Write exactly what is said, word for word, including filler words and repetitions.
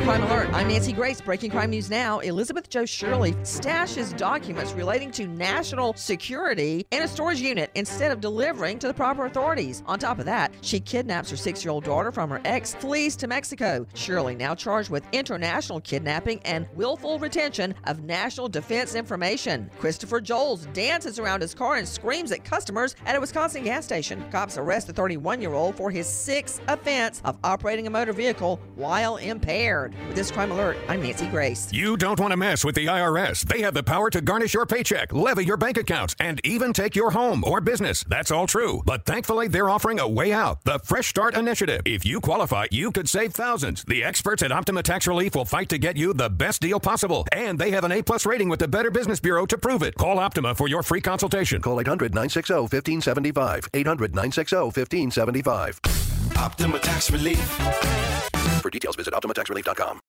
Crime Alert. I'm Nancy Grace. Breaking crime news now. Elizabeth Jo Shirley stashes documents relating to national security in a storage unit instead of delivering to the proper authorities. On top of that, she kidnaps her six-year-old daughter from her ex, flees to Mexico. Shirley now charged with international kidnapping and willful retention of national defense information. Christopher Joels dances around his car and screams at customers at a Wisconsin gas station. Cops arrest the thirty-one-year-old for his sixth offense of operating a motor vehicle while impaired. With this Crime Alert, I'm Nancy Grace. You don't want to mess with the I R S. They have the power to garnish your paycheck, levy your bank accounts, and even take your home or business. That's all true. But thankfully, they're offering a way out, the Fresh Start Initiative. If you qualify, you could save thousands. The experts at Optima Tax Relief will fight to get you the best deal possible. And they have an A-plus rating with the Better Business Bureau to prove it. Call Optima for your free consultation. Call eight hundred, nine six zero, one five seven five. eight hundred, nine six zero, one five seven five. Optima Tax Relief. For details, visit Optima Tax Relief dot com.